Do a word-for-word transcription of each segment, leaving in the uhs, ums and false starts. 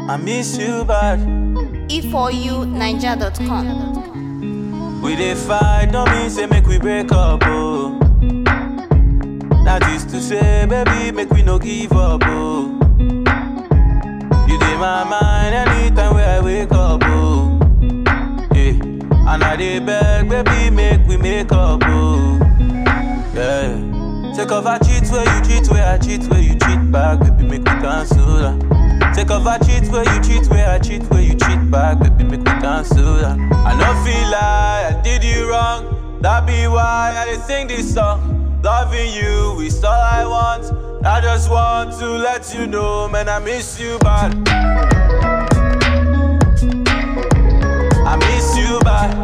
I miss you bad. e four u niger dot com. We dey fight, don't mean say make we break up, oh. That is to say, baby, make we no give up, oh. You dey my mind anytime where I wake up, oh. Yeah, and I dey beg, baby, make we make up, oh. Yeah, take off I cheat where you cheat, where I cheat, where you cheat back, baby, make we cancel that. Take off I cheat where you cheat, where I cheat, where you cheat back, baby, make me cancel that. I no feel like I did you wrong, that be why I dey sing this song. Loving you is all I want, I just want to let you know, man, I miss you bad. I miss you bad.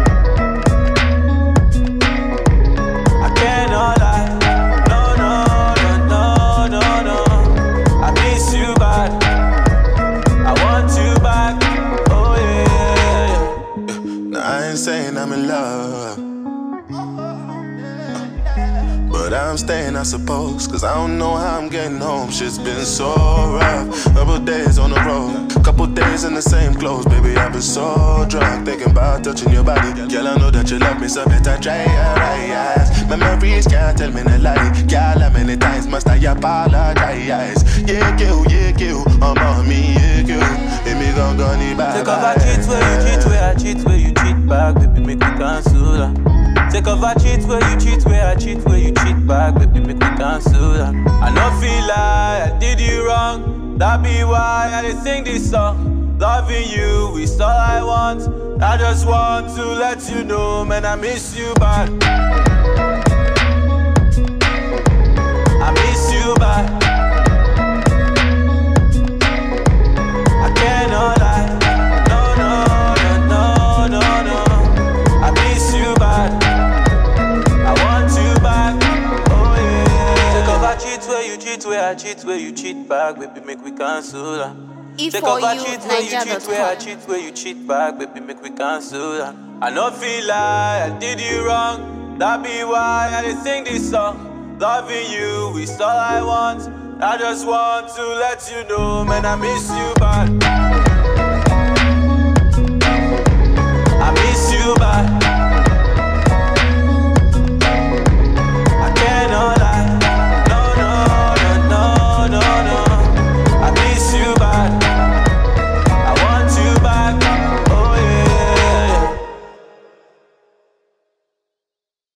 I cannot lie, no, no, no, no, no, no. I miss you bad. I want you back, oh yeah. Now I ain't saying I'm in love, but I'm staying, I suppose, cause I don't know how I'm getting home. Shit's been so rough. Couple days on the road, couple days in the same clothes. Baby, I've been so drunk, thinking about touching your body. Girl, I know that you love me, so better try your eyes. Memories can't tell me no lie. Girl, how many times must I apologize? Yeah, kill, yeah, kill, I'm on me, yeah, kill. Let me gon' go need bye. Take off I cheat where you cheat, where I cheat, where you cheat back, baby, make me cancel that. Take off I cheat where you cheat, where I cheat, where you cheat back, baby, make me cancel that. I no feel like I did you wrong, that be why I dey sing this song. Loving you is all I want, I just want to let you know, man, I miss you bad. I miss you bad. I cannot lie, no, no, no, no, no, no. I miss you bad. I want you back, oh yeah. Take off I cheat where you cheat, where I cheat, where you cheat back, baby, make we cancel that. e Take four off I u cheat where you niger cheat, dot where I com. cheat, where you cheat back, baby, make we cancel that. I no feel like I did you wrong, that be why I dey sing this song. Loving you is all I want, I just want to let you know, man, I miss you bad. I miss you bad.